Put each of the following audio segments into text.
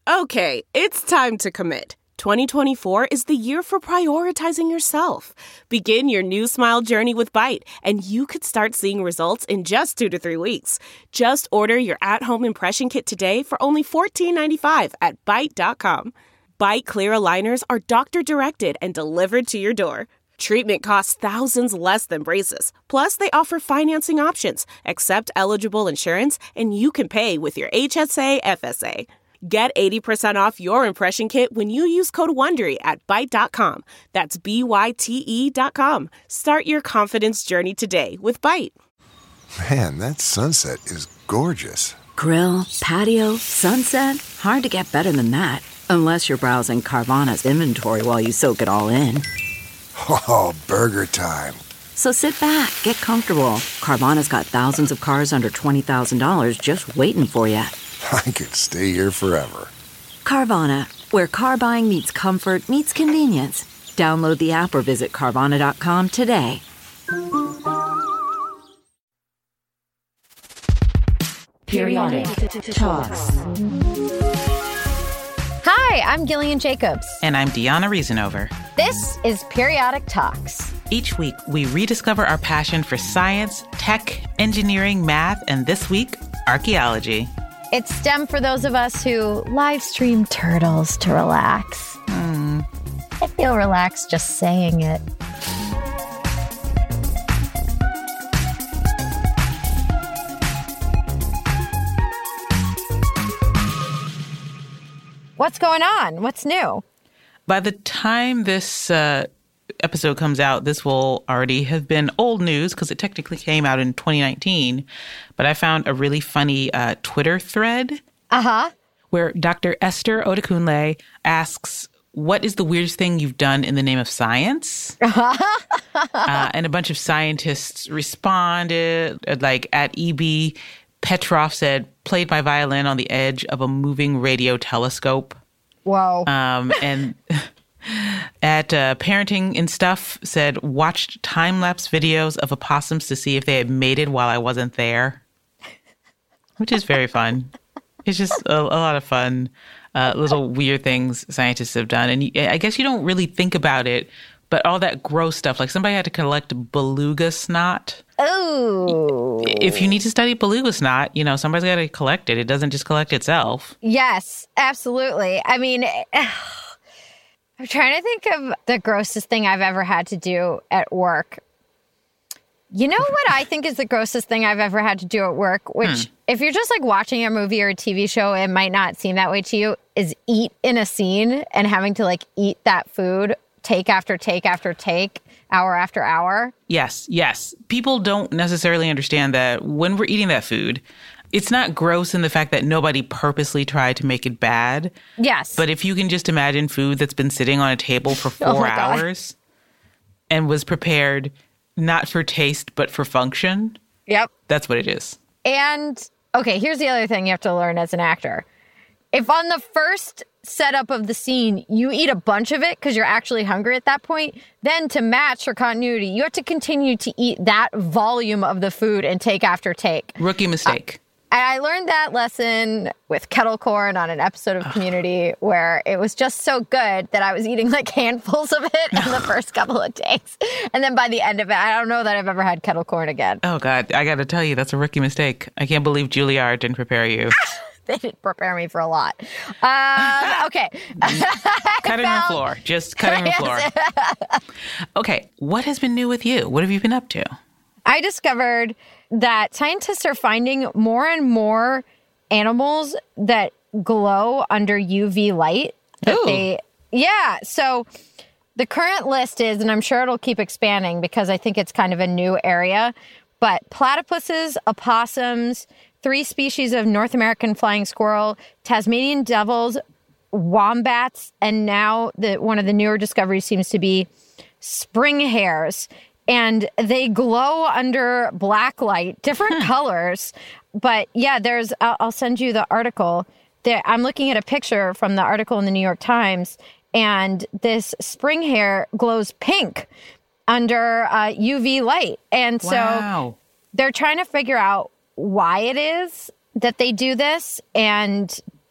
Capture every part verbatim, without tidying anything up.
Okay, it's time to commit. twenty twenty-four is the year for prioritizing yourself. Begin your new smile journey with Byte, and you could start seeing results in just two to three weeks. Just order your at-home impression kit today for only fourteen ninety-five at byte dot com. Byte Clear aligners are doctor-directed and delivered to your door. Treatment costs thousands less than braces. Plus, they offer financing options, accept eligible insurance, and you can pay with your H S A F S A. Get eighty percent off your impression kit when you use code WONDERY at byte dot com. That's B Y T E dot com. Start your confidence journey today with Byte. Man, that sunset is gorgeous. Grill, patio, sunset. Hard to get better than that. Unless you're browsing Carvana's inventory while you soak it all in. Oh, burger time. So sit back, get comfortable. Carvana's got thousands of cars under twenty thousand dollars just waiting for you. I could stay here forever. Carvana, where car buying meets comfort, meets convenience. Download the app or visit Carvana dot com today. Periodic Talks. Hi, I'm Gillian Jacobs. And I'm Deanna Reasonover. This is Periodic Talks. Each week, we rediscover our passion for science, tech, engineering, math, and this week, archaeology. It's STEM for those of us who live stream turtles to relax. Hmm. I feel relaxed just saying it. What's going on? What's new? By the time this uh, episode comes out, this will already have been old news because it technically came out in twenty nineteen. But I found a really funny uh, Twitter thread uh-huh. where Doctor Esther Odekunle asks, what is the weirdest thing you've done in the name of science? uh, and a bunch of scientists responded, like at E B Petrov said, played my violin on the edge of a moving radio telescope. Whoa. Um, and at uh, Parenting and Stuff said, watched time-lapse videos of opossums to see if they had mated while I wasn't there, which is very fun. It's just a, a lot of fun, uh, little weird things scientists have done. And you, I guess you don't really think about it, but all that gross stuff, like somebody had to collect beluga snot. Oh. If you need to study beluga snot, you know, somebody's got to collect it. It doesn't just collect itself. Yes, absolutely. I mean, I'm trying to think of the grossest thing I've ever had to do at work. You know what I think is the grossest thing I've ever had to do at work, which hmm. if you're just like watching a movie or a T V show, it might not seem that way to you, is eat in a scene and having to like eat that food take after take after take, hour after hour. Yes, yes. People don't necessarily understand that when we're eating that food, it's not gross in the fact that nobody purposely tried to make it bad. Yes. But if you can just imagine food that's been sitting on a table for four oh hours and was prepared not for taste, but for function. Yep. That's what it is. And, okay, here's the other thing you have to learn as an actor. If on the first setup of the scene, you eat a bunch of it because you're actually hungry at that point, then to match for continuity, you have to continue to eat that volume of the food and take after take. Rookie mistake. Uh, and I learned that lesson with kettle corn on an episode of Community where it was just so good that I was eating like handfuls of it in the first couple of days. And then by the end of it, I don't know that I've ever had kettle corn again. Oh, God. I got to tell you, that's a rookie mistake. I can't believe Juilliard didn't prepare you. They didn't prepare me for a lot. Um, okay. Cutting the floor. Just cutting the floor. Okay. What has been new with you? What have you been up to? I discovered that scientists are finding more and more animals that glow under U V light. That Ooh. They, yeah. So the current list is, and I'm sure it'll keep expanding because I think it's kind of a new area, but platypuses, opossums, three species of North American flying squirrel, Tasmanian devils, wombats, and now the one of the newer discoveries seems to be spring hares. And they glow under black light, different colors. But yeah, there's, I'll, I'll send you the article. There, I'm looking at a picture from the article in the New York Times, and this spring hare glows pink under uh, U V light. And so wow. they're trying to figure out why it is that they do this. And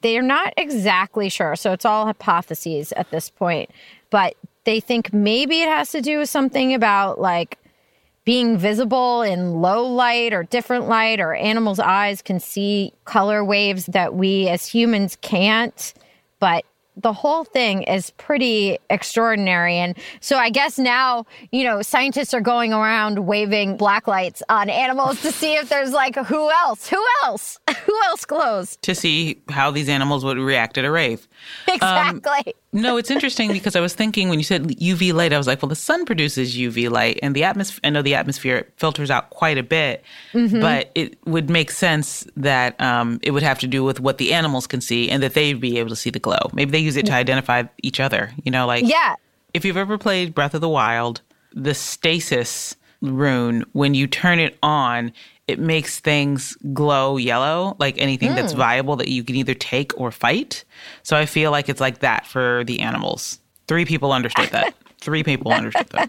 they're not exactly sure. So it's all hypotheses at this point. But they think maybe it has to do with something about like being visible in low light or different light, or animals' eyes can see color waves that we as humans can't. But the whole thing is pretty extraordinary. And so I guess now, you know, scientists are going around waving black lights on animals to see if there's like, who else? Who else? Who else glows? To see how these animals would react at a rave. Exactly. Um, no, it's interesting because I was thinking when you said U V light, I was like, well, the sun produces U V light, and the atmosphere, I know the atmosphere filters out quite a bit, mm-hmm. but it would make sense that um, it would have to do with what the animals can see and that they'd be able to see the glow. Maybe they use it to identify each other, you know, like yeah. if you've ever played Breath of the Wild, the stasis rune, when you turn it on, it makes things glow yellow, like anything mm. that's viable that you can either take or fight. So I feel like it's like that for the animals. Three people understood that. Three people understood that.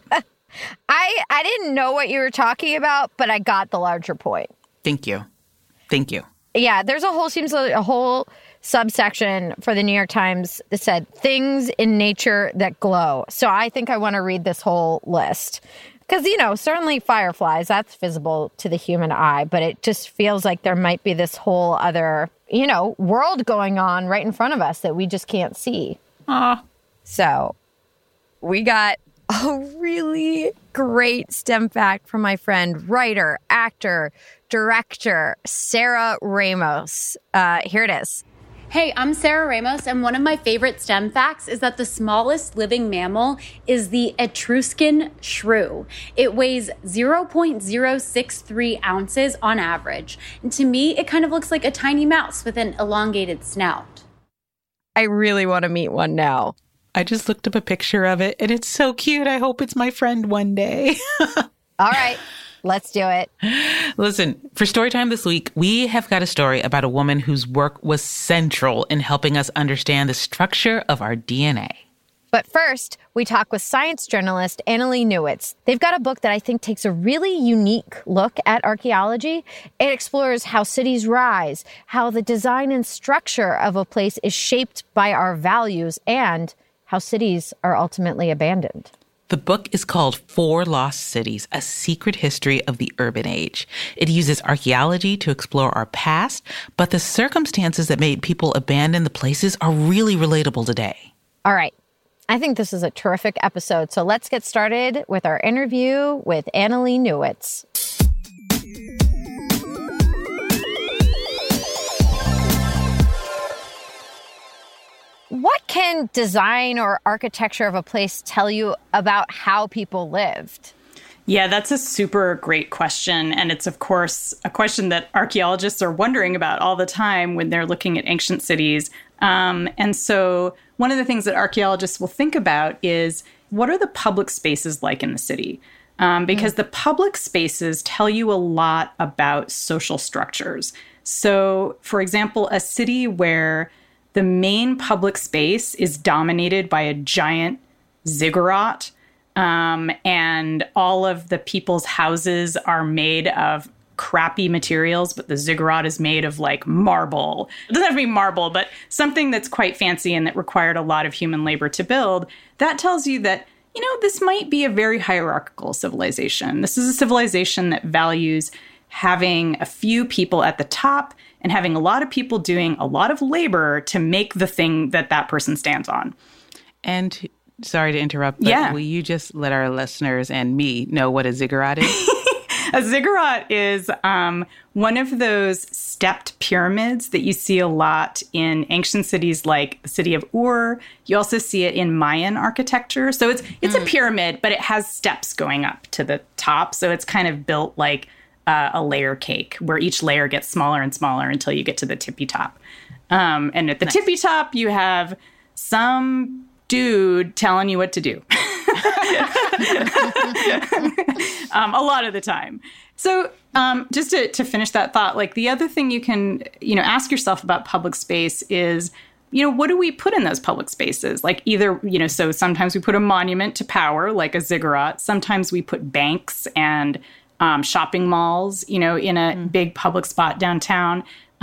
I I didn't know what you were talking about, but I got the larger point. Thank you. Thank you. Yeah, there's a whole seems like a whole subsection for the New York Times that said things in nature that glow. So I think I want to read this whole list. Because, you know, certainly fireflies, that's visible to the human eye, but it just feels like there might be this whole other, you know, world going on right in front of us that we just can't see. Ah. So we got a really great STEM fact from my friend, writer, actor, director, Sarah Ramos. Uh, here it is. Hey, I'm Sarah Ramos, and one of my favorite STEM facts is that the smallest living mammal is the Etruscan shrew. It weighs zero point zero six three ounces on average. And to me, it kind of looks like a tiny mouse with an elongated snout. I really want to meet one now. I just looked up a picture of it, and it's so cute. I hope it's my friend one day. All right. Let's do it. Listen, for Storytime this week, we have got a story about a woman whose work was central in helping us understand the structure of our D N A. But first, we talk with science journalist Annalee Newitz. They've got a book that I think takes a really unique look at archaeology. It explores how cities rise, how the design and structure of a place is shaped by our values, and how cities are ultimately abandoned. The book is called Four Lost Cities, A Secret History of the Urban Age. It uses archaeology to explore our past, but the circumstances that made people abandon the places are really relatable today. All right. I think this is a terrific episode, so let's get started with our interview with Annalee Newitz. What can design or architecture of a place tell you about how people lived? Yeah, that's a super great question. And it's, of course, a question that archaeologists are wondering about all the time when they're looking at ancient cities. Um, and so one of the things that archaeologists will think about is, what are the public spaces like in the city? Um, because mm. the public spaces tell you a lot about social structures. So, for example, a city where the main public space is dominated by a giant ziggurat, um, and all of the people's houses are made of crappy materials, but the ziggurat is made of like marble. It doesn't have to be marble, but something that's quite fancy and that required a lot of human labor to build. That tells you that, you know, this might be a very hierarchical civilization. This is a civilization that values having a few people at the top and having a lot of people doing a lot of labor to make the thing that that person stands on. And sorry to interrupt, but yeah. will you just let our listeners and me know what a ziggurat is? A ziggurat is um, one of those stepped pyramids that you see a lot in ancient cities like the city of Ur. You also see it in Mayan architecture. So it's it's mm. a pyramid, but it has steps going up to the top. So it's kind of built like Uh, a layer cake where each layer gets smaller and smaller until you get to the tippy top. Um, and at the nice. tippy top, you have some dude telling you what to do. um, a lot of the time. So um, just to, to finish that thought, like the other thing you can, you know, ask yourself about public space is, you know, what do we put in those public spaces? Like either, you know, so sometimes we put a monument to power, like a ziggurat. Sometimes we put banks and Um, shopping malls, you know, in a mm. big public spot downtown.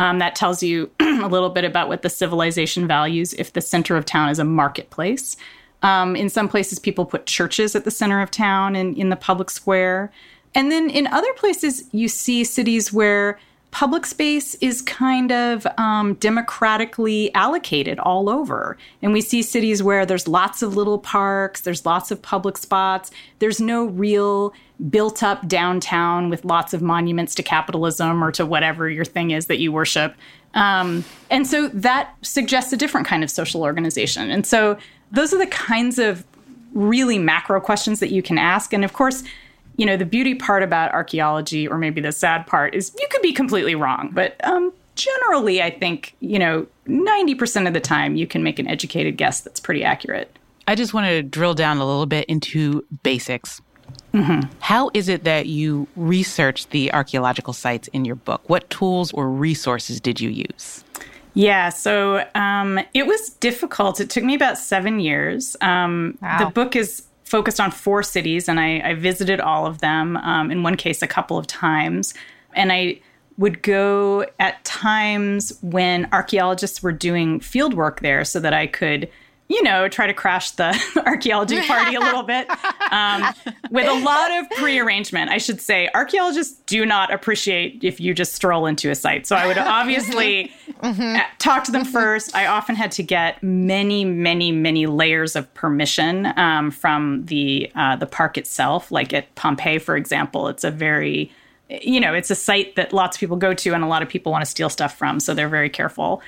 Um, that tells you a little bit about what the civilization values if the center of town is a marketplace. Um, in some places, people put churches at the center of town and in the public square. And then in other places, you see cities where public space is kind of um, democratically allocated all over. And we see cities where there's lots of little parks, there's lots of public spots, there's no real built up downtown with lots of monuments to capitalism or to whatever your thing is that you worship. Um, and so that suggests a different kind of social organization. And so those are the kinds of really macro questions that you can ask. And of course, you know, the beauty part about archaeology, or maybe the sad part, is you could be completely wrong. But um, generally, I think, you know, ninety percent of the time you can make an educated guess that's pretty accurate. I just want to drill down a little bit into basics. Mm-hmm. How is it that you researched the archaeological sites in your book? What tools or resources did you use? Yeah, so um, it was difficult. It took me about seven years. Um, wow. The book is focused on four cities, and I, I visited all of them, um, in one case a couple of times. And I would go at times when archaeologists were doing field work there so that I could, you know, try to crash the archaeology party a little bit, um, with a lot of prearrangement. I should say archaeologists do not appreciate if you just stroll into a site. So I would obviously mm-hmm. talk to them first. I often had to get many, many, many layers of permission um, from the uh, the park itself. Like at Pompeii, for example, it's a very, you know, it's a site that lots of people go to and a lot of people want to steal stuff from. So they're very careful.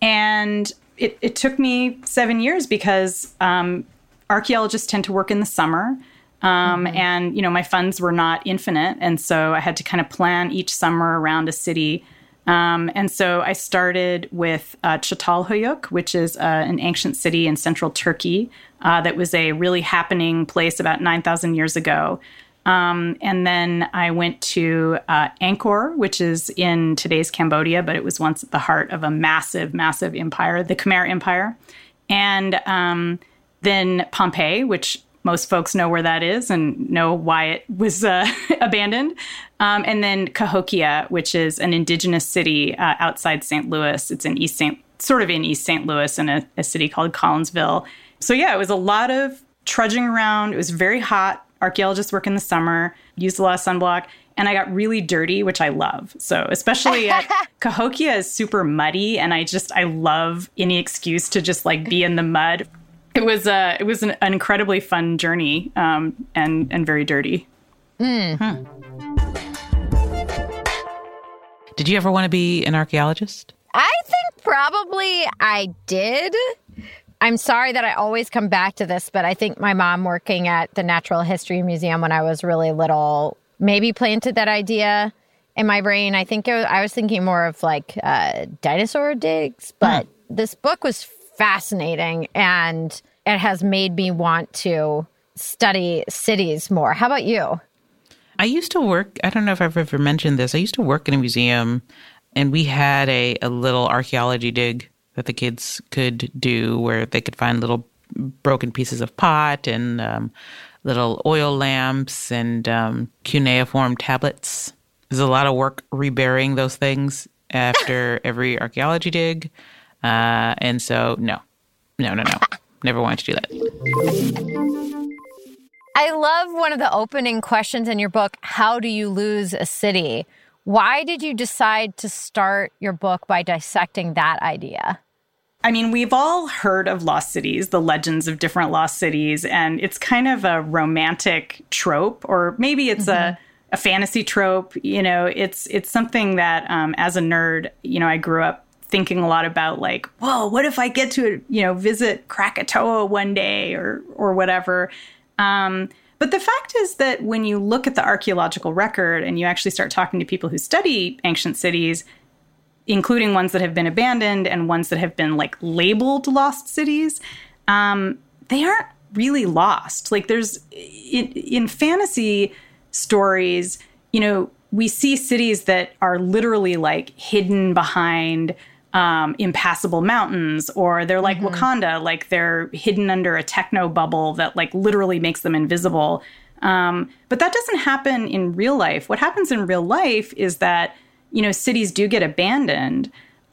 And It, it took me seven years because um, archaeologists tend to work in the summer. Um, mm-hmm. And, you know, my funds were not infinite. And so I had to kind of plan each summer around a city. Um, and so I started with uh, Çatalhöyük, which is uh, an ancient city in central Turkey uh, that was a really happening place about nine thousand years ago. Um, and then I went to uh, Angkor, which is in today's Cambodia, but it was once at the heart of a massive, massive empire, the Khmer Empire. And um, then Pompeii, which most folks know where that is and know why it was uh, abandoned. Um, and then Cahokia, which is an indigenous city uh, outside Saint Louis. It's in East Saint, sort of in East Saint Louis, in a, a city called Collinsville. So yeah, it was a lot of trudging around. It was very hot. Archaeologists work in the summer, used a lot of sunblock, and I got really dirty, which I love. So especially at Cahokia is super muddy, and I just, I love any excuse to just like be in the mud. It was uh, it was an, an incredibly fun journey, um, and, and very dirty. Mm. Hmm. Did you ever want to be an archaeologist? I think probably I did. I'm sorry that I always come back to this, but I think my mom working at the Natural History Museum when I was really little maybe planted that idea in my brain. I think it was, I was thinking more of like uh, dinosaur digs, but hmm. this book was fascinating and it has made me want to study cities more. How about you? I used to work, I don't know if I've ever mentioned this, I used to work in a museum and we had a, a little archaeology dig that the kids could do where they could find little broken pieces of pot and um, little oil lamps and um, cuneiform tablets. There's a lot of work reburying those things after every archaeology dig. Uh, and so, no, no, no, no. Never wanted to do that. I love one of the opening questions in your book, how do you lose a city? Why did you decide to start your book by dissecting that idea? I mean, we've all heard of lost cities, the legends of different lost cities, and it's kind of a romantic trope, or maybe it's mm-hmm. a, a fantasy trope. You know, it's it's something that um, as a nerd, you know, I grew up thinking a lot about, like, whoa, what if I get to, you know, visit Krakatoa one day or or whatever. Um, but the fact is that when you look at the archaeological record and you actually start talking to people who study ancient cities, including ones that have been abandoned and ones that have been like labeled lost cities, um, they aren't really lost. Like there's in, in fantasy stories, you know, we see cities that are literally like hidden behind um, impassable mountains, or they're like mm-hmm. Wakanda, like they're hidden under a techno bubble that like literally makes them invisible. Um, but that doesn't happen in real life. What happens in real life is that, you know, cities do get abandoned,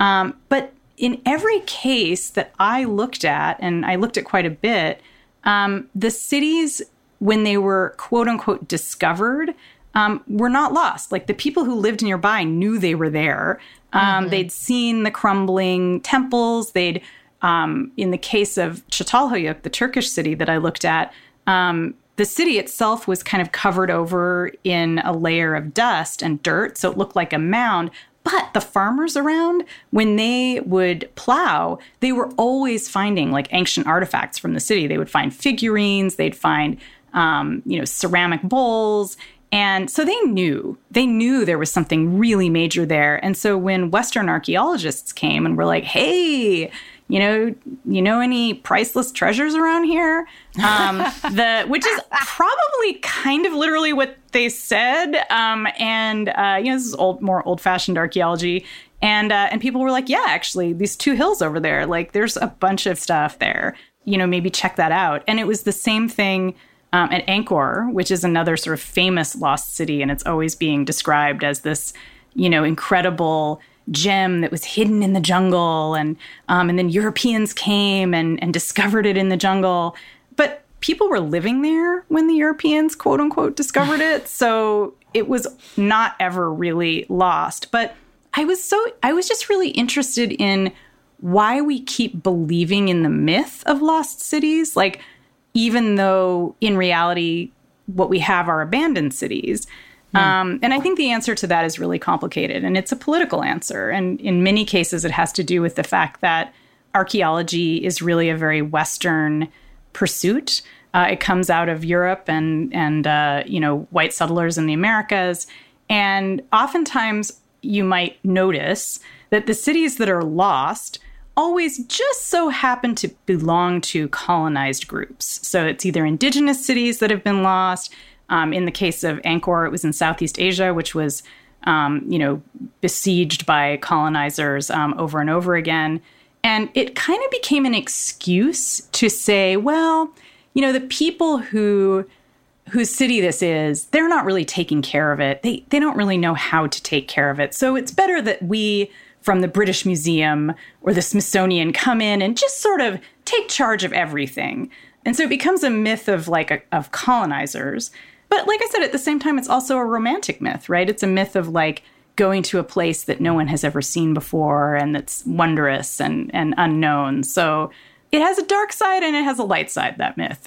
Um, but in every case that I looked at, and I looked at quite a bit, um, the cities, when they were quote unquote discovered, um, were not lost. Like the people who lived nearby knew they were there. Um, mm-hmm. They'd seen the crumbling temples. They'd, um, in the case of Çatalhöyük, the Turkish city that I looked at, um, the city itself was kind of covered over in a layer of dust and dirt, so it looked like a mound. But the farmers around, when they would plow, they were always finding like ancient artifacts from the city. They would find figurines, they'd find, um, you know, ceramic bowls. And so they knew, they knew there was something really major there. And so when Western archaeologists came and were like, hey, you know, you know any priceless treasures around here? Um, the which is probably kind of literally what they said. Um, and, uh, you know, this is old, more old-fashioned archaeology. And uh, and people were like, yeah, actually, these two hills over there, like there's a bunch of stuff there. You know, maybe check that out. And it was the same thing um, at Angkor, which is another sort of famous lost city. And it's always being described as this, you know, incredible gem that was hidden in the jungle, and um, and then Europeans came and, and discovered it in the jungle. But people were living there when the Europeans, quote unquote, discovered it. So it was not ever really lost. But I was so I was just really interested in why we keep believing in the myth of lost cities, like even though in reality what we have are abandoned cities. Um, and I think the answer to that is really complicated, and it's a political answer. And in many cases, it has to do with the fact that archaeology is really a very Western pursuit. Uh, it comes out of Europe and, and uh, you know, white settlers in the Americas. And oftentimes you might notice that the cities that are lost always just so happen to belong to colonized groups. So it's either indigenous cities that have been lost. Um, in the case of Angkor, it was in Southeast Asia, which was, um, you know, besieged by colonizers um, over and over again. And it kind of became an excuse to say, well, you know, the people who whose city this is, they're not really taking care of it. They they don't really know how to take care of it. So it's better that we, from the British Museum or the Smithsonian, come in and just sort of take charge of everything. And so it becomes a myth of like a, of colonizers. But like I said, at the same time, it's also a romantic myth, right? It's a myth of like going to a place that no one has ever seen before and that's wondrous and, and unknown. So it has a dark side and it has a light side, that myth.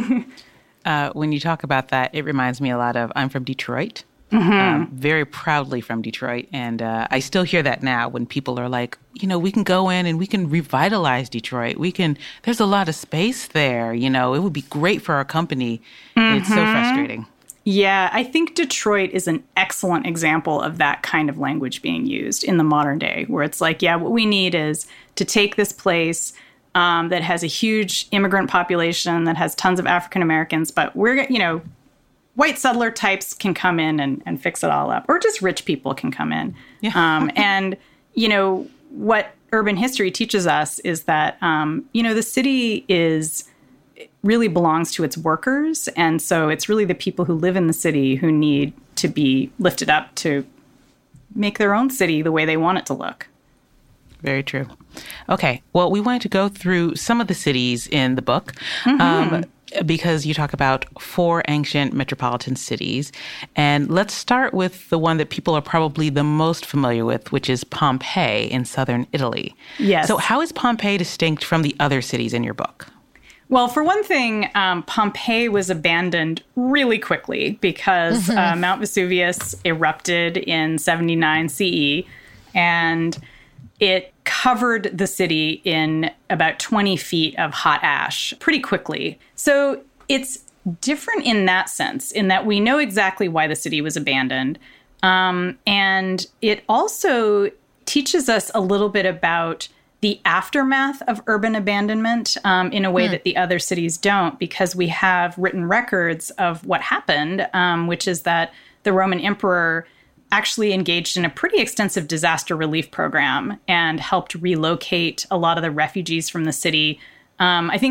uh, when you talk about that, it reminds me a lot of, I'm from Detroit, mm-hmm. um, very proudly from Detroit. And uh, I still hear that now when people are like, you know, we can go in and we can revitalize Detroit. We can, there's a lot of space there. You know, it would be great for our company. Mm-hmm. It's so frustrating. Yeah, I think Detroit is an excellent example of that kind of language being used in the modern day, where it's like, yeah, what we need is to take this place um, that has a huge immigrant population, that has tons of African Americans, but we're, you know, white settler types can come in and, and fix it all up, or just rich people can come in. Yeah. um, and, you know, what urban history teaches us is that, um, you know, the city is really belongs to its workers. And so it's really the people who live in the city who need to be lifted up to make their own city the way they want it to look. Very true. Okay. Well, we wanted to go through some of the cities in the book mm-hmm. um, because you talk about four ancient metropolitan cities. And let's start with the one that people are probably the most familiar with, which is Pompeii in southern Italy. Yes. So how is Pompeii distinct from the other cities in your book? Well, for one thing, um, Pompeii was abandoned really quickly because mm-hmm. uh, Mount Vesuvius erupted in seventy-nine C E, and it covered the city in about twenty feet of hot ash pretty quickly. So it's different in that sense, in that we know exactly why the city was abandoned. Um, and it also teaches us a little bit about the aftermath of urban abandonment um, in a way mm. that the other cities don't, because we have written records of what happened, um, which is that the Roman emperor actually engaged in a pretty extensive disaster relief program and helped relocate a lot of the refugees from the city. Um, I think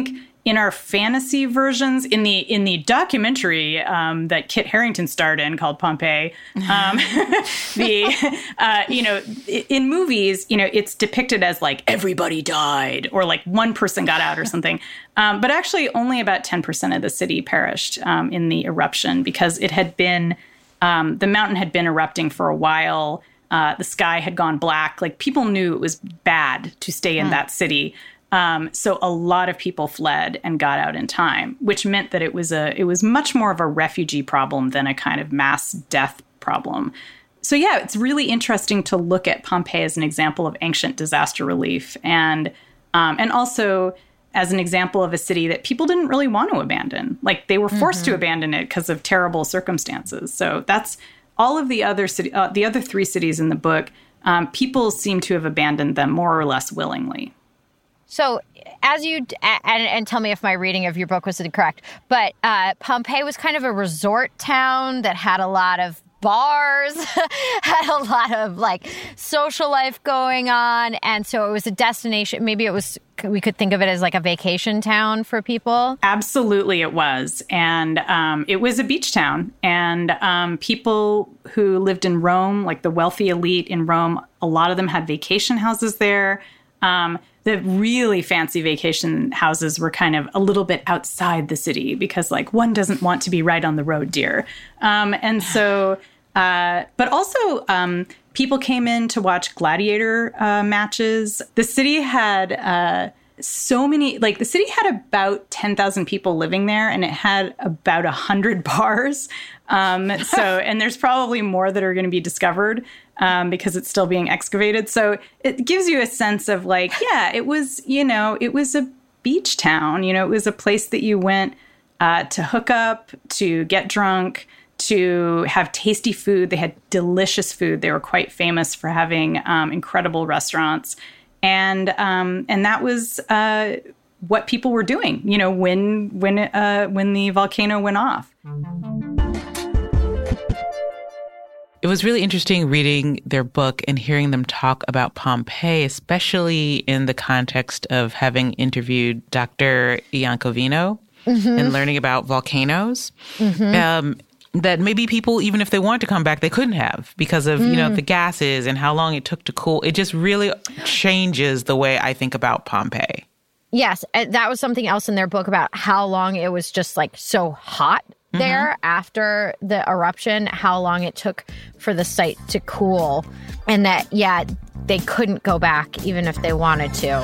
in our fantasy versions, in the in the documentary um, that Kit Harington starred in called Pompeii, um, the uh, you know in movies, you know, it's depicted as like everybody died or like one person got out or something, um, but actually only about ten percent of the city perished um, in the eruption because it had been um, the mountain had been erupting for a while. Uh, the sky had gone black. Like people knew it was bad to stay in mm. that city. Um, so a lot of people fled and got out in time, which meant that it was a it was much more of a refugee problem than a kind of mass death problem. So yeah, it's really interesting to look at Pompeii as an example of ancient disaster relief, and um, and also as an example of a city that people didn't really want to abandon. Like they were forced mm-hmm. to abandon it because of terrible circumstances. So that's all of the other city, uh, the other three cities in the book. Um, people seem to have abandoned them more or less willingly. So as you, and, and tell me if my reading of your book was incorrect, but uh, Pompeii was kind of a resort town that had a lot of bars, had a lot of like social life going on. And so it was a destination. Maybe it was, we could think of it as like a vacation town for people. Absolutely it was. And um, it was a beach town. And um, people who lived in Rome, like the wealthy elite in Rome, a lot of them had vacation houses there. Um, the really fancy vacation houses were kind of a little bit outside the city because, like, one doesn't want to be right on the road, dear. Um, and so, uh, but also um, people came in to watch gladiator uh, matches. The city had uh, so many, like, the city had about ten thousand people living there, and it had about one hundred bars. Um, so, and there's probably more that are going to be discovered. Um, because it's still being excavated. So it gives you a sense of like, yeah, it was, you know, it was a beach town. You know, it was a place that you went uh, to hook up, to get drunk, to have tasty food. They had delicious food. They were quite famous for having um, incredible restaurants. And um, and that was uh, what people were doing, you know, when, when, uh, when the volcano went off. It was really interesting reading their book and hearing them talk about Pompeii, especially in the context of having interviewed Doctor Iacovino mm-hmm. and learning about volcanoes. Mm-hmm. Um, that maybe people, even if they wanted to come back, they couldn't have because of, mm. you know, the gases and how long it took to cool. It just really changes the way I think about Pompeii. Yes, that was something else in their book about how long it was just like so hot there mm-hmm. after the eruption, how long it took for the site to cool, and that, yeah, they couldn't go back even if they wanted to.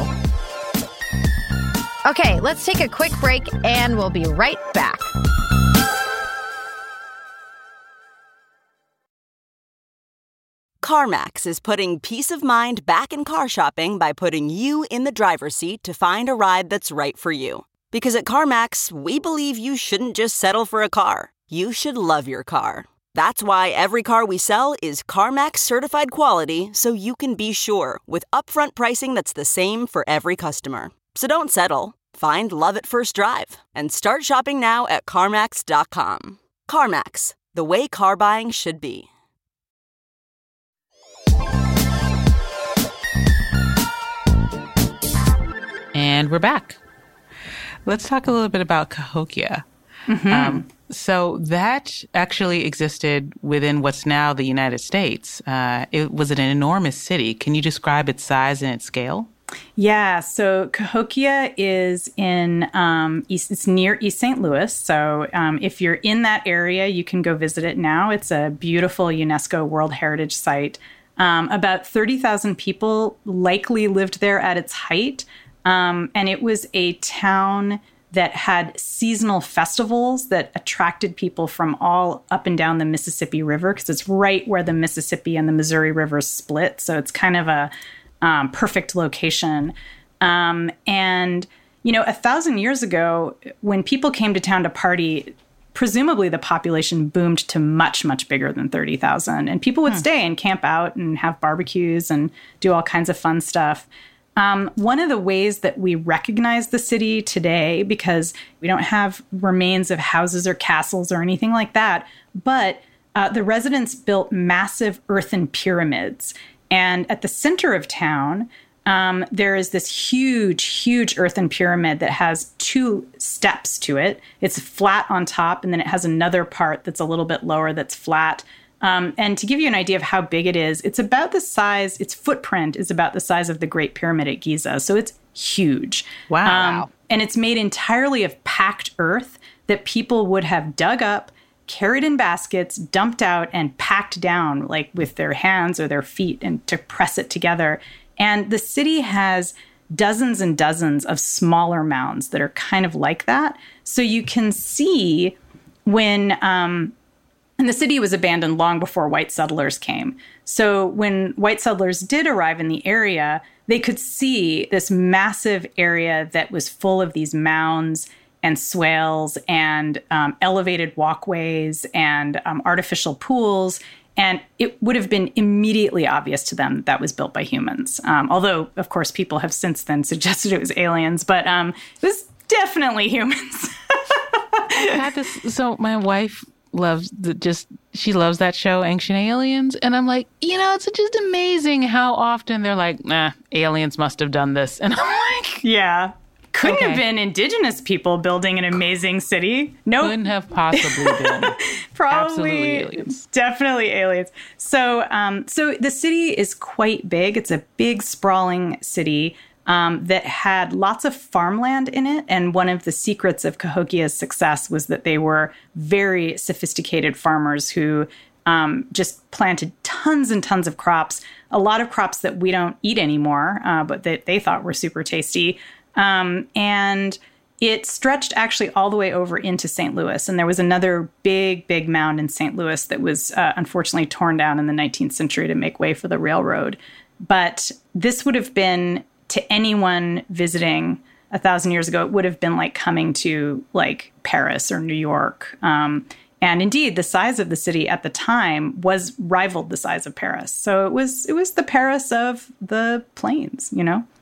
Okay, let's take a quick break and we'll be right back. CarMax is putting peace of mind back in car shopping by putting you in the driver's seat to find a ride that's right for you. Because at CarMax, we believe you shouldn't just settle for a car. You should love your car. That's why every car we sell is CarMax certified quality, so you can be sure with upfront pricing that's the same for every customer. So don't settle. Find love at first drive and start shopping now at CarMax dot com. CarMax, the way car buying should be. And we're back. Let's talk a little bit about Cahokia. Mm-hmm. Um, so that actually existed within what's now the United States. Uh, it was an enormous city. Can you describe its size and its scale? Yeah, so Cahokia is in, um, East, it's near East Saint Louis. So um, if you're in that area, you can go visit it now. It's a beautiful UNESCO World Heritage Site. Um, about thirty thousand people likely lived there at its height. Um, and it was a town that had seasonal festivals that attracted people from all up and down the Mississippi River because it's right where the Mississippi and the Missouri rivers split. So it's kind of a um, perfect location. Um, and, you know, a thousand years ago, when people came to town to party, presumably the population boomed to much, much bigger than thirty thousand. And people would hmm. stay and camp out and have barbecues and do all kinds of fun stuff. Um, one of the ways that we recognize the city today, because we don't have remains of houses or castles or anything like that, but uh, the residents built massive earthen pyramids. And at the center of town, Um, there is this huge, huge earthen pyramid that has two steps to it. It's flat on top, and then it has another part that's a little bit lower that's flat. Um, and to give you an idea of how big it is, it's about the size, its footprint is about the size of the Great Pyramid at Giza. So it's huge. Wow. Um, and it's made entirely of packed earth that people would have dug up, carried in baskets, dumped out, and packed down, like with their hands or their feet, and to press it together. And the city has dozens and dozens of smaller mounds that are kind of like that. So you can see when... Um, And the city was abandoned long before white settlers came. So when white settlers did arrive in the area, they could see this massive area that was full of these mounds and swales and um, elevated walkways and um, artificial pools. And it would have been immediately obvious to them that that was built by humans. Um, although, of course, people have since then suggested it was aliens, but um, it was definitely humans. I had this, so my wife loves the just she loves that show Ancient Aliens, and I'm like, you know, it's just amazing how often they're like, nah, aliens must have done this, and I'm like, yeah, couldn't okay. have been indigenous people building an amazing city. No, nope. Couldn't have possibly been. Probably aliens. Definitely aliens. So um so the city is quite big. It's a big sprawling city Um, that had lots of farmland in it. And one of the secrets of Cahokia's success was that they were very sophisticated farmers who um, just planted tons and tons of crops, a lot of crops that we don't eat anymore, uh, but that they thought were super tasty. Um, and it stretched actually all the way over into Saint Louis. And there was another big, big mound in Saint Louis that was uh, unfortunately torn down in the nineteenth century to make way for the railroad. But this would have been, to anyone visiting a thousand years ago, it would have been like coming to like Paris or New York. Um, and indeed, the size of the city at the time was rivaled the size of Paris. So it was it was the Paris of the plains, you know?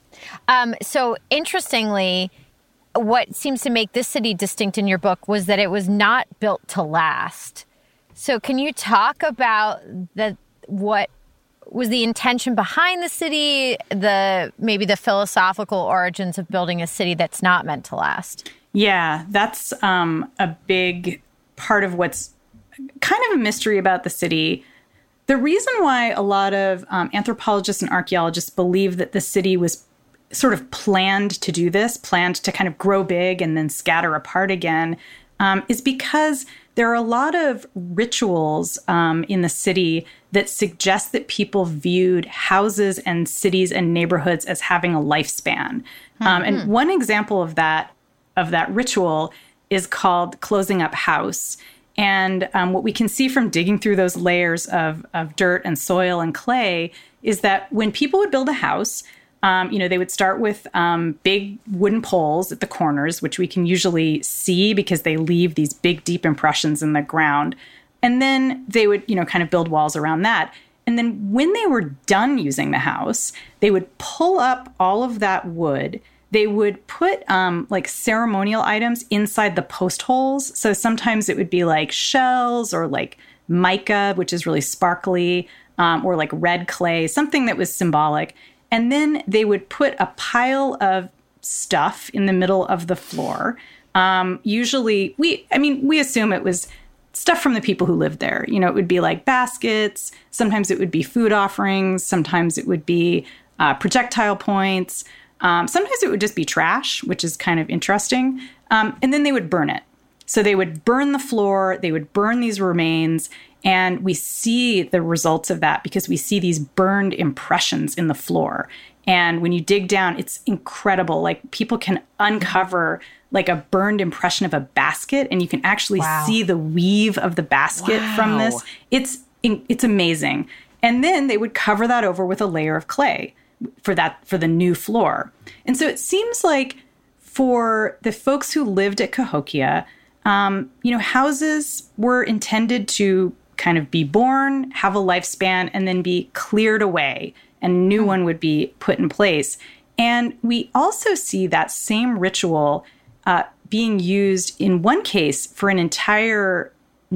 Um, so interestingly, what seems to make this city distinct in your book was that it was not built to last. So can you talk about the what was the intention behind the city, the maybe the philosophical origins of building a city that's not meant to last? Yeah, that's um, a big part of what's kind of a mystery about the city. The reason why a lot of um, anthropologists and archaeologists believe that the city was sort of planned to do this, planned to kind of grow big and then scatter apart again, um, is because there are a lot of rituals um, in the city that suggest that people viewed houses and cities and neighborhoods as having a lifespan. Mm-hmm. Um, and one example of that of that ritual is called closing up house. And um, what we can see from digging through those layers of, of dirt and soil and clay is that when people would build a house, Um, you know, they would start with um, big wooden poles at the corners, which we can usually see because they leave these big, deep impressions in the ground. And then they would, you know, kind of build walls around that. And then when they were done using the house, they would pull up all of that wood. They would put um, like ceremonial items inside the post holes. So sometimes it would be like shells or like mica, which is really sparkly, um, or like red clay, something that was symbolic. And then they would put a pile of stuff in the middle of the floor. Um, usually, we, I mean, we assume it was stuff from the people who lived there. You know, it would be like baskets. Sometimes it would be food offerings. Sometimes it would be uh, projectile points. Um, sometimes it would just be trash, which is kind of interesting. Um, and then they would burn it. So they would burn the floor. They would burn these remains. And we see the results of that because we see these burned impressions in the floor. And when you dig down, it's incredible. Like people can uncover like a burned impression of a basket, and you can actually wow. see the weave of the basket wow. from this. It's it's amazing. And then they would cover that over with a layer of clay for that for the new floor. And so it seems like for the folks who lived at Cahokia, um, you know, houses were intended to kind of be born, have a lifespan, and then be cleared away, and a new one would be put in place. And we also see that same ritual uh, being used in one case for an entire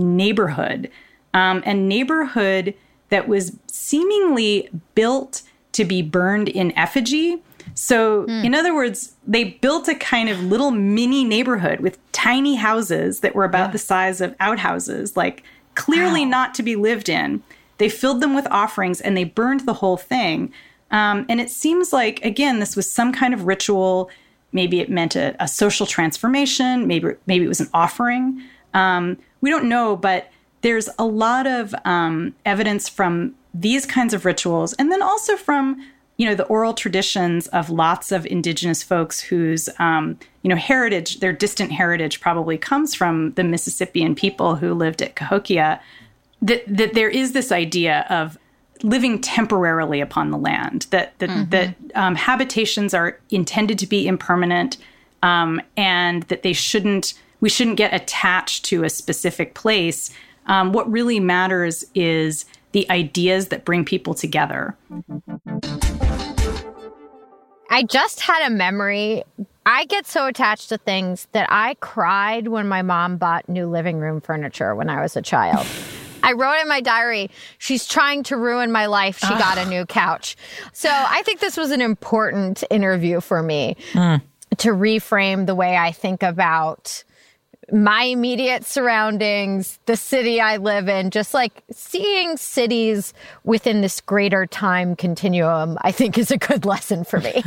neighborhood, um, a neighborhood that was seemingly built to be burned in effigy. So, mm. in other words, they built a kind of little mini neighborhood with tiny houses that were about yeah. the size of outhouses, like clearly wow. not to be lived in. They filled them with offerings and they burned the whole thing. Um, and it seems like, again, this was some kind of ritual. Maybe it meant a, a social transformation. Maybe, maybe it was an offering. Um, we don't know, but there's a lot of um, evidence from these kinds of rituals. And then also from, you know, the oral traditions of lots of indigenous folks whose, um, you know, heritage, their distant heritage probably comes from the Mississippian people who lived at Cahokia, that, that there is this idea of living temporarily upon the land, that that, mm-hmm. that um, habitations are intended to be impermanent, um, and that they shouldn't, we shouldn't get attached to a specific place. Um, what really matters is the ideas that bring people together. I just had a memory. I get so attached to things that I cried when my mom bought new living room furniture when I was a child. I wrote in my diary, she's trying to ruin my life. She got a new couch. So I think this was an important interview for me mm. to reframe the way I think about my immediate surroundings, the city I live in, just like seeing cities within this greater time continuum, I think is a good lesson for me.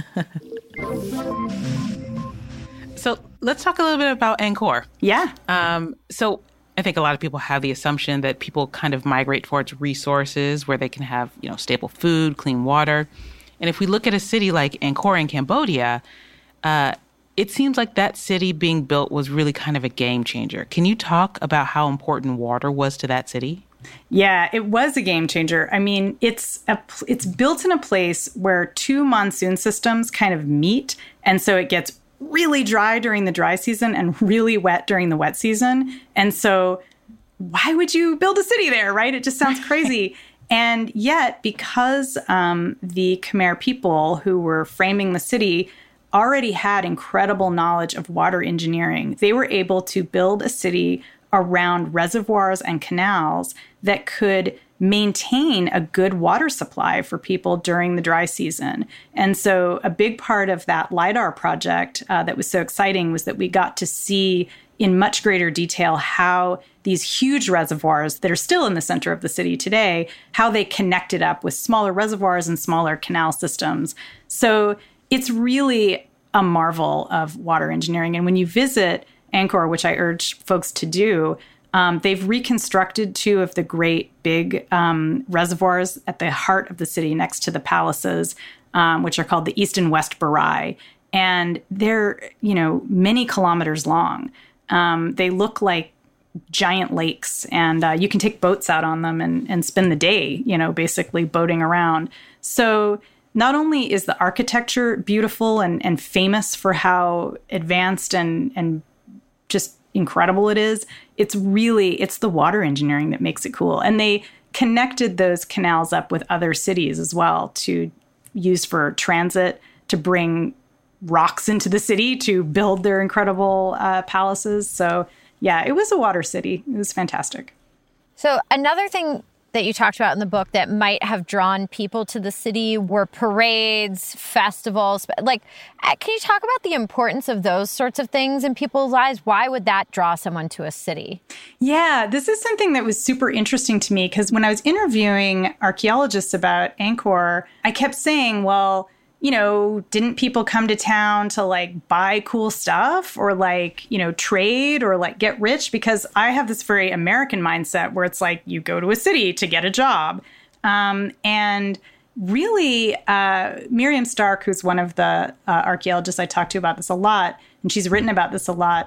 So let's talk a little bit about Angkor. Yeah. Um, so I think a lot of people have the assumption that people kind of migrate towards resources where they can have, you know, staple food, clean water. And if we look at a city like Angkor in Cambodia, uh, it seems like that city being built was really kind of a game changer. Can you talk about how important water was to that city? Yeah, it was a game changer. I mean, it's a, it's built in a place where two monsoon systems kind of meet. And so it gets really dry during the dry season and really wet during the wet season. And so why would you build a city there, right? It just sounds crazy. And yet, because um, the Khmer people who were framing the city already had incredible knowledge of water engineering, they were able to build a city around reservoirs and canals that could maintain a good water supply for people during the dry season. And so a big part of that LIDAR project uh, that was so exciting was that we got to see in much greater detail how these huge reservoirs that are still in the center of the city today, how they connected up with smaller reservoirs and smaller canal systems. So it's really a marvel of water engineering. And when you visit Angkor, which I urge folks to do, um, they've reconstructed two of the great big um, reservoirs at the heart of the city next to the palaces, um, which are called the East and West Barai. And they're, you know, many kilometers long. Um, they look like giant lakes, and uh, you can take boats out on them and, and spend the day, you know, basically boating around. So not only is the architecture beautiful and, and famous for how advanced and, and just incredible it is, it's really, it's the water engineering that makes it cool. And they connected those canals up with other cities as well to use for transit, to bring rocks into the city to build their incredible uh, palaces. So yeah, it was a water city. It was fantastic. So another thing that you talked about in the book that might have drawn people to the city were parades, festivals. Like, can you talk about the importance of those sorts of things in people's lives? Why would that draw someone to a city? Yeah, this is something that was super interesting to me because when I was interviewing archaeologists about Angkor, I kept saying, well, you know, didn't people come to town to like buy cool stuff or like, you know, trade or like get rich? Because I have this very American mindset where it's like you go to a city to get a job. Um, and really, uh, Miriam Stark, who's one of the uh, archaeologists I talked to about this a lot, and she's written about this a lot,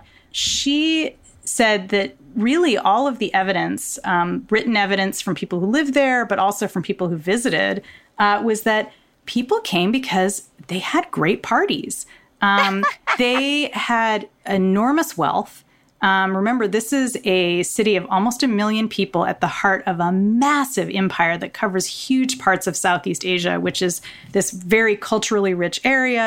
she said that really all of the evidence, um, written evidence from people who lived there, but also from people who visited, uh, was that people came because they had great parties. Um, they had enormous wealth. Um, remember, this is a city of almost a million people at the heart of a massive empire that covers huge parts of Southeast Asia, which is this very culturally rich area.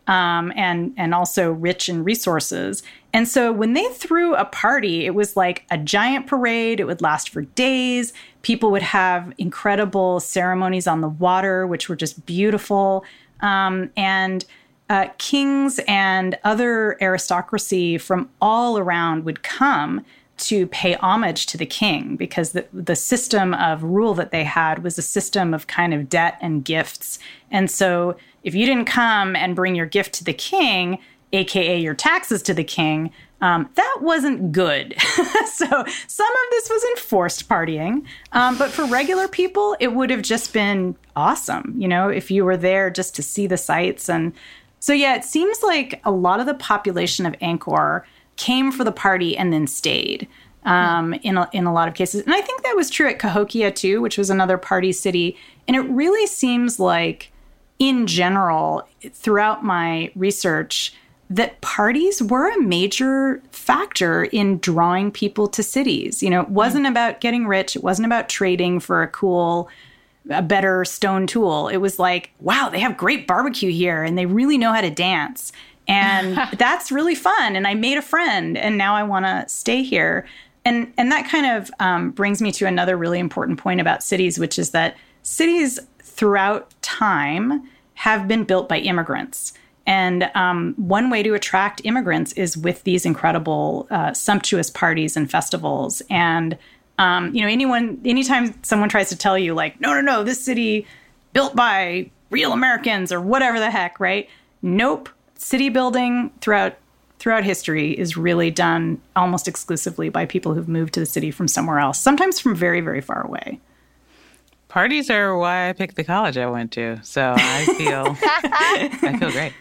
um, and, and also rich in resources. And so when they threw a party, it was like a giant parade. It would last for days. People would have incredible ceremonies on the water, which were just beautiful. Um, and uh, kings and other aristocracy from all around would come to pay homage to the king, because the, the system of rule that they had was a system of kind of debt and gifts. And so if you didn't come and bring your gift to the king, A K A your taxes to the king, um, that wasn't good. So some of this was enforced partying. Um, but for regular people, it would have just been awesome, you know, if you were there just to see the sights. And so, yeah, it seems like a lot of the population of Angkor came for the party and then stayed um, in, a, in a lot of cases. And I think that was true at Cahokia, too, which was another party city. And it really seems like, in general, throughout my research, that parties were a major factor in drawing people to cities. You know, it wasn't about getting rich. It wasn't about trading for a cool, a better stone tool. It was like, wow, they have great barbecue here and they really know how to dance. And that's really fun. And I made a friend and now I want to stay here. And, and that kind of um, brings me to another really important point about cities, which is that cities throughout time have been built by immigrants. And um, one way to attract immigrants is with these incredible, uh, sumptuous parties and festivals. And, um, you know, anyone, anytime someone tries to tell you like, no, no, no, this city built by real Americans or whatever the heck, right? Nope. City building throughout throughout history is really done almost exclusively by people who've moved to the city from somewhere else, sometimes from very, very far away. Parties are why I picked the college I went to, so I feel I feel great.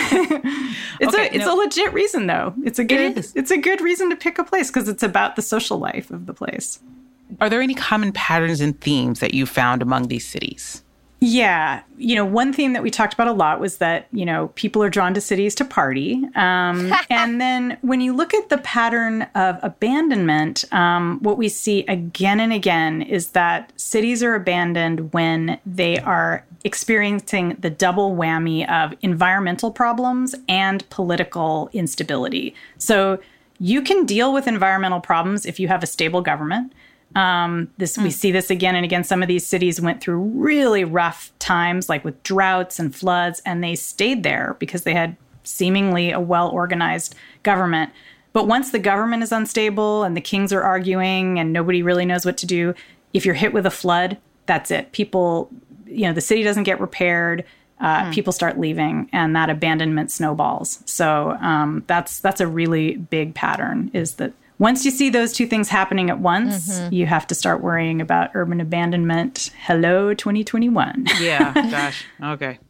It's okay, a it's no, a legit reason, though. It's a good it is. It's a good reason to pick a place because it's about the social life of the place. Are there any common patterns and themes that you found among these cities? Yeah. You know, one theme that we talked about a lot was that, you know, people are drawn to cities to party. Um, and then when you look at the pattern of abandonment, um, what we see again and again is that cities are abandoned when they are experiencing the double whammy of environmental problems and political instability. So you can deal with environmental problems if you have a stable government. Um, this mm. we see this again and again. Some of these cities went through really rough times, like with droughts and floods, and they stayed there because they had seemingly a well-organized government. But once the government is unstable and the kings are arguing and nobody really knows what to do, if you're hit with a flood, that's it. People, you know, the city doesn't get repaired. Uh, mm. People start leaving, and that abandonment snowballs. So um, that's that's a really big pattern, is that once you see those two things happening at once, mm-hmm. you have to start worrying about urban abandonment. Hello, twenty twenty-one. Yeah, gosh. Okay.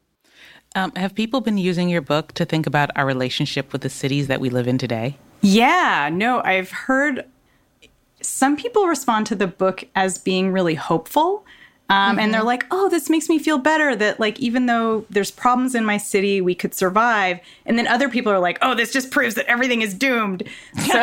Um, have people been using your book to think about our relationship with the cities that we live in today? Yeah, no, I've heard some people respond to the book as being really hopeful. Um, mm-hmm. And they're like, oh, this makes me feel better that, like, even though there's problems in my city, we could survive. And then other people are like, oh, this just proves that everything is doomed. So,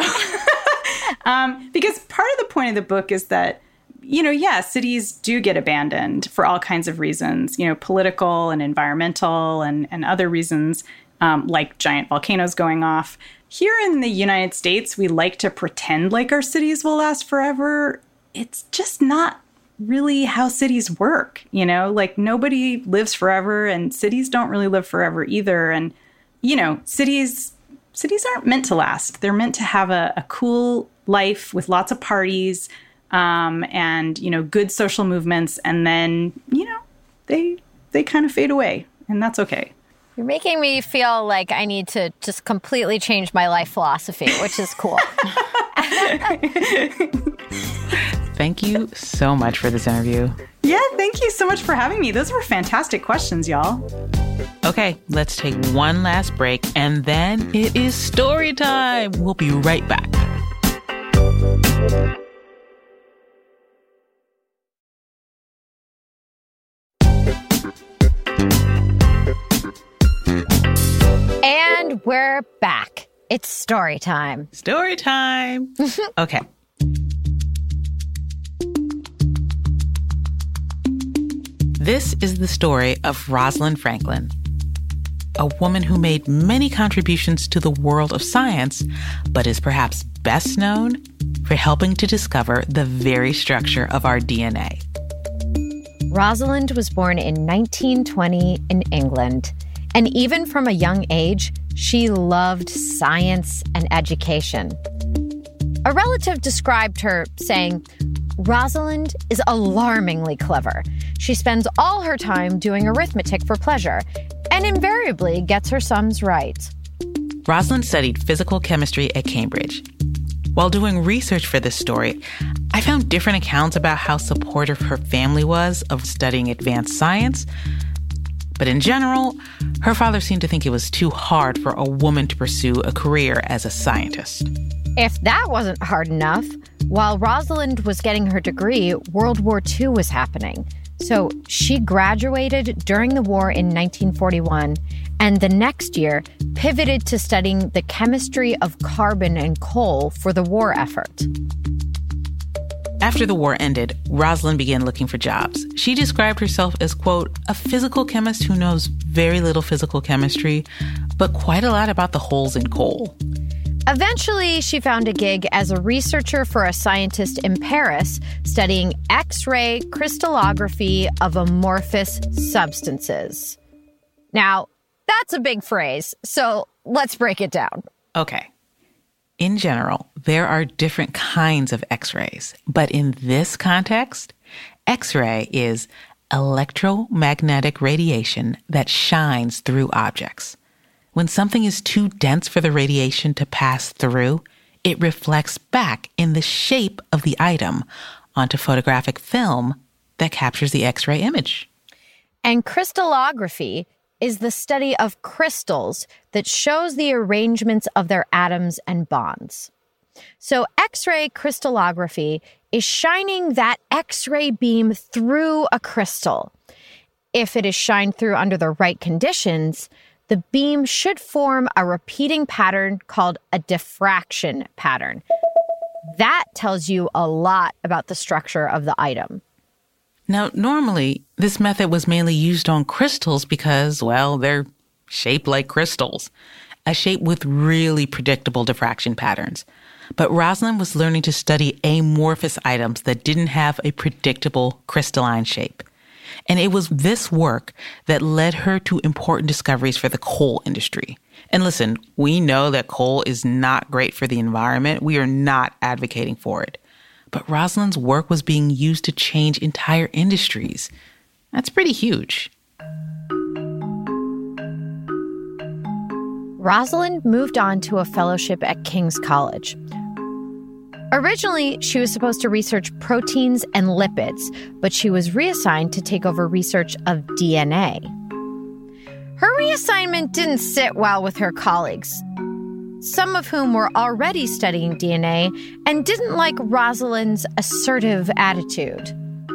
um, because part of the point of the book is that, you know, yeah, cities do get abandoned for all kinds of reasons, you know, political and environmental and, and other reasons, um, like giant volcanoes going off. Here in the United States, we like to pretend like our cities will last forever. It's just not really how cities work, you know, like nobody lives forever and cities don't really live forever either. And, you know, cities, cities aren't meant to last. They're meant to have a, a cool life with lots of parties, um, and, you know, good social movements. And then, you know, they, they kind of fade away, and that's okay. You're making me feel like I need to just completely change my life philosophy, which is cool. Thank you so much for this interview. Yeah, thank you so much for having me. Those were fantastic questions, y'all. Okay, let's take one last break, and then it is story time. We'll be right back. And we're back. It's story time. Story time. Okay. This is the story of Rosalind Franklin. a woman who made many contributions to the world of science, but is perhaps best known for helping to discover the very structure of our D N A. Rosalind was born in nineteen twenty in England, and even from a young age, she loved science and education. A relative described her, saying, "Rosalind is alarmingly clever. She spends all her time doing arithmetic for pleasure and invariably gets her sums right." Rosalind studied physical chemistry at Cambridge. While doing research for this story, I found different accounts about how supportive her family was of studying advanced science. But in general, her father seemed to think it was too hard for a woman to pursue a career as a scientist. If that wasn't hard enough, while Rosalind was getting her degree, World War Two was happening. So she graduated during the war in nineteen forty-one, and the next year pivoted to studying the chemistry of carbon and coal for the war effort. After the war ended, Rosalind began looking for jobs. She described herself as, quote, a physical chemist who knows very little physical chemistry, but quite a lot about the holes in coal. Eventually, she found a gig as a researcher for a scientist in Paris studying X-ray crystallography of amorphous substances. Now, that's a big phrase, so let's break it down. Okay. In general, there are different kinds of X-rays, but in this context, X-ray is electromagnetic radiation that shines through objects. When something is too dense for the radiation to pass through, it reflects back in the shape of the item onto photographic film that captures the X-ray image. And crystallography is the study of crystals that shows the arrangements of their atoms and bonds. So X-ray crystallography is shining that X-ray beam through a crystal. If it is shined through under the right conditions, the beam should form a repeating pattern called a diffraction pattern. That tells you a lot about the structure of the item. Now, normally, this method was mainly used on crystals because, well, they're shaped like crystals, a shape with really predictable diffraction patterns. But Rosalind was learning to study amorphous items that didn't have a predictable crystalline shape. And it was this work that led her to important discoveries for the coal industry. And listen, we know that coal is not great for the environment. We are not advocating for it. But Rosalind's work was being used to change entire industries. That's pretty huge. Rosalind moved on to a fellowship at King's College. Originally, she was supposed to research proteins and lipids, but she was reassigned to take over research of D N A. Her reassignment didn't sit well with her colleagues, some of whom were already studying D N A and didn't like Rosalind's assertive attitude.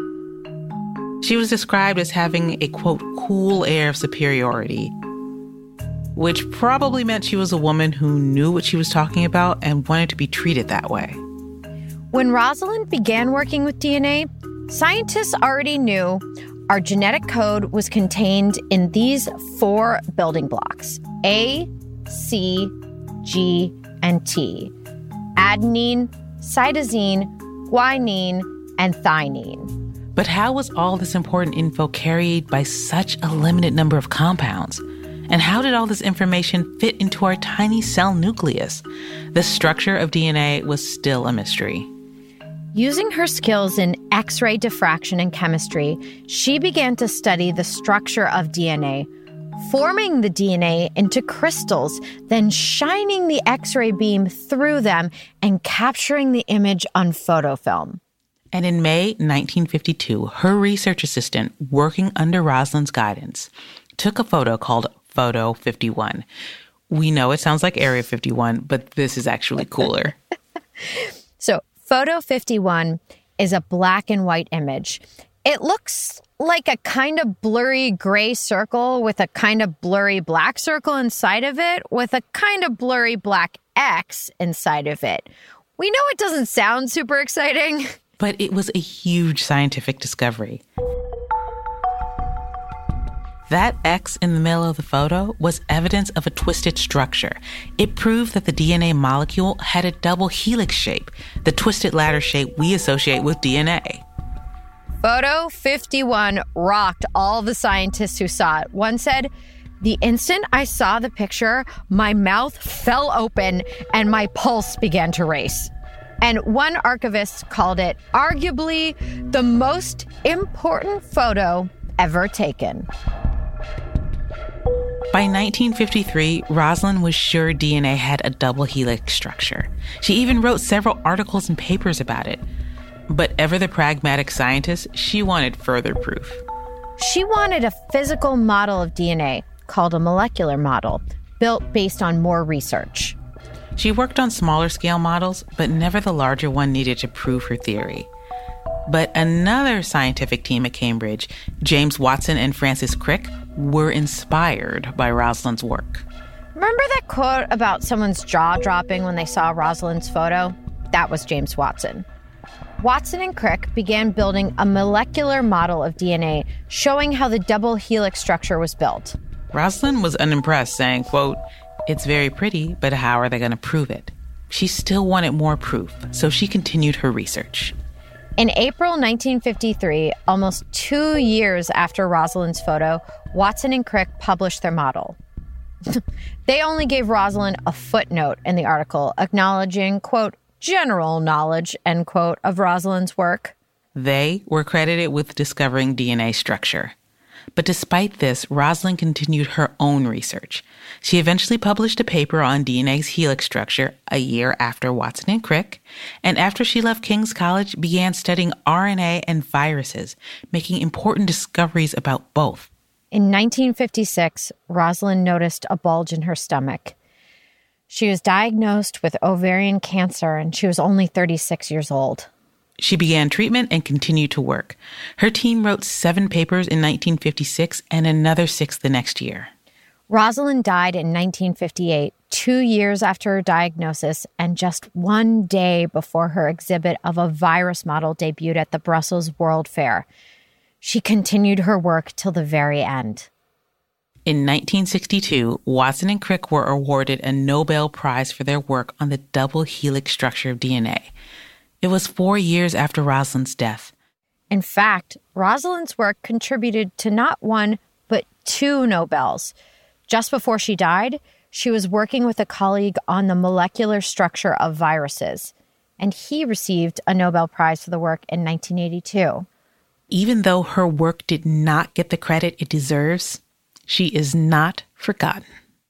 She was described as having a, quote, cool air of superiority, which probably meant she was a woman who knew what she was talking about and wanted to be treated that way. When Rosalind began working with D N A, scientists already knew our genetic code was contained in these four building blocks: A, C, G, and T: adenine, cytosine, guanine, and thymine. But how was all this important info carried by such a limited number of compounds? And how did all this information fit into our tiny cell nucleus? The structure of D N A was still a mystery. Using her skills in X-ray diffraction and chemistry, she began to study the structure of D N A, forming the D N A into crystals, then shining the X-ray beam through them and capturing the image on photofilm. And in May nineteen fifty-two, her research assistant, working under Rosalind's guidance, took a photo called Photo fifty-one. We know it sounds like Area fifty-one, but this is actually cooler. So Photo fifty-one is a black and white image. It looks like a kind of blurry gray circle with a kind of blurry black circle inside of it with a kind of blurry black X inside of it. We know it doesn't sound super exciting, but it was a huge scientific discovery. That X in the middle of the photo was evidence of a twisted structure. It proved that the D N A molecule had a double helix shape, the twisted ladder shape we associate with D N A. Photo fifty-one rocked all the scientists who saw it. One said, "The instant I saw the picture, my mouth fell open and my pulse began to race." And one archivist called it arguably the most important photo ever taken. By nineteen fifty-three, Rosalind was sure D N A had a double helix structure. She even wrote several articles and papers about it. But ever the pragmatic scientist, she wanted further proof. She wanted a physical model of D N A, called a molecular model, built based on more research. She worked on smaller scale models, but never the larger one needed to prove her theory. But another scientific team at Cambridge, James Watson and Francis Crick, were inspired by Rosalind's work. Remember that quote about someone's jaw dropping when they saw Rosalind's photo? That was James Watson. Watson and Crick began building a molecular model of D N A showing how the double helix structure was built. Rosalind was unimpressed, saying, quote, "It's very pretty, but how are they going to prove it?" She still wanted more proof, so she continued her research. In April nineteen fifty-three, almost two years after Rosalind's photo, Watson and Crick published their model. They only gave Rosalind a footnote in the article, acknowledging, quote, general knowledge, end quote, of Rosalind's work. They were credited with discovering D N A structure. But despite this, Rosalind continued her own research. She eventually published a paper on D N A's helix structure a year after Watson and Crick, and after she left King's College, began studying R N A and viruses, making important discoveries about both. In nineteen fifty-six, Rosalind noticed a bulge in her stomach. She was diagnosed with ovarian cancer, and she was only thirty-six years old. She began treatment and continued to work. Her team wrote seven papers in nineteen fifty-six and another six the next year. Rosalind died in nineteen fifty-eight, two years after her diagnosis and just one day before her exhibit of a virus model debuted at the Brussels World Fair. She continued her work till the very end. In nineteen sixty-two, Watson and Crick were awarded a Nobel Prize for their work on the double helix structure of D N A. It was four years after Rosalind's death. In fact, Rosalind's work contributed to not one, but two Nobels. Just before she died, she was working with a colleague on the molecular structure of viruses, and he received a Nobel Prize for the work in nineteen eighty-two. Even though her work did not get the credit it deserves, she is not forgotten.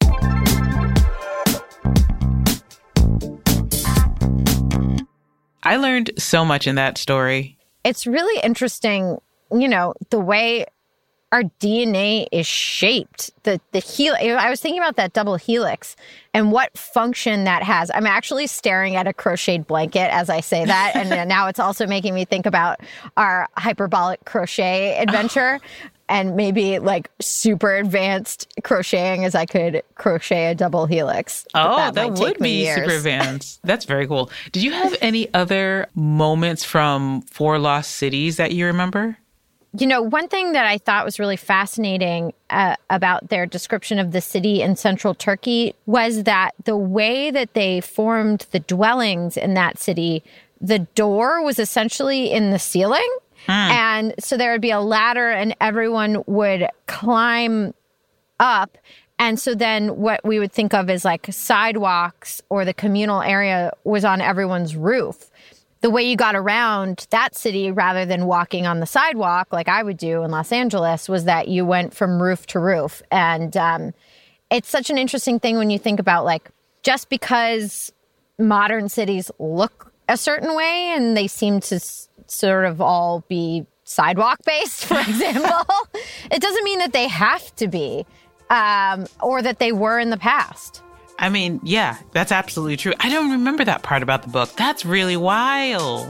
I learned so much in that story. It's really interesting, you know, the way our D N A is shaped. The the hel- I was thinking about that double helix and what function that has. I'm actually staring at a crocheted blanket as I say that, and now it's also making me think about our hyperbolic crochet adventure. And maybe like super advanced crocheting as I could crochet a double helix. Oh, that, that would be years. super advanced. That's very cool. Did you have any other moments from Four Lost Cities that you remember? You know, one thing that I thought was really fascinating uh, about their description of the city in central Turkey was that the way that they formed the dwellings in that city, the door was essentially in the ceiling. Hmm. And so there would be a ladder and everyone would climb up. And so then what we would think of as like sidewalks or the communal area was on everyone's roof. The way you got around that city rather than walking on the sidewalk like I would do in Los Angeles was that you went from roof to roof. And um, it's such an interesting thing when you think about like just because modern cities look a certain way and they seem to s- sort of all be sidewalk based, for example, it doesn't mean that they have to be um, or that they were in the past. I mean, yeah, that's absolutely true. I don't remember that part about the book. That's really wild.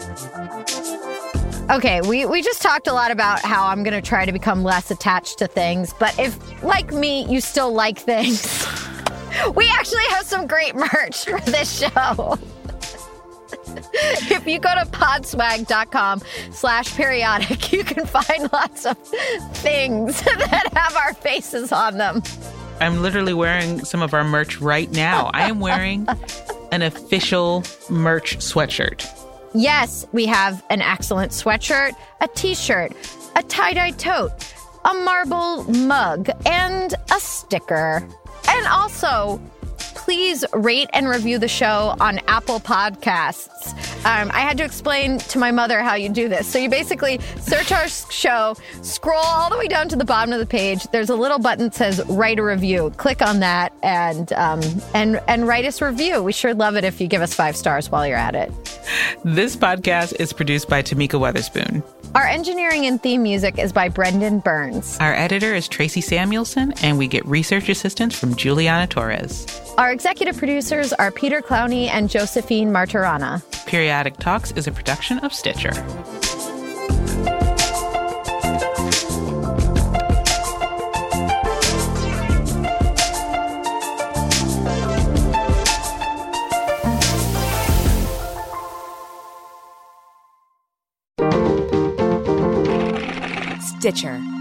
Okay, we, we just talked a lot about how I'm going to try to become less attached to things. But if, like me, you still like things, we actually have some great merch for this show. If you go to podswag.com slash periodic, you can find lots of things that have our faces on them. I'm literally wearing some of our merch right now. I am wearing an official merch sweatshirt. Yes, we have an excellent sweatshirt, a t-shirt, a tie-dye tote, a marble mug, and a sticker. And also, please rate and review the show on Apple Podcasts. Um, I had to explain to my mother how you do this. So you basically search our show, scroll all the way down to the bottom of the page. There's a little button that says write a review. Click on that and um, and and write us a review. We sure love it if you give us five stars while you're at it. This podcast is produced by Tamika Weatherspoon. Our engineering and theme music is by Brendan Burns. Our editor is Tracy Samuelson, and we get research assistance from Juliana Torres. Our executive producers are Peter Clowney and Josephine Martirana. Periodic Talks is a production of Stitcher. Stitcher.